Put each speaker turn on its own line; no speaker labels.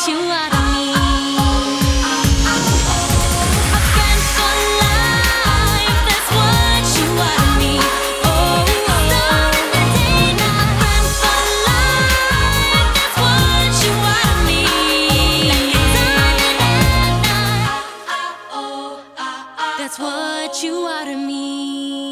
you out of me. A friend for life, that's what you out of me. Oh, starting the day now. A friend for life, that's what you out of me. Like it's starting at night. That's what you out of me.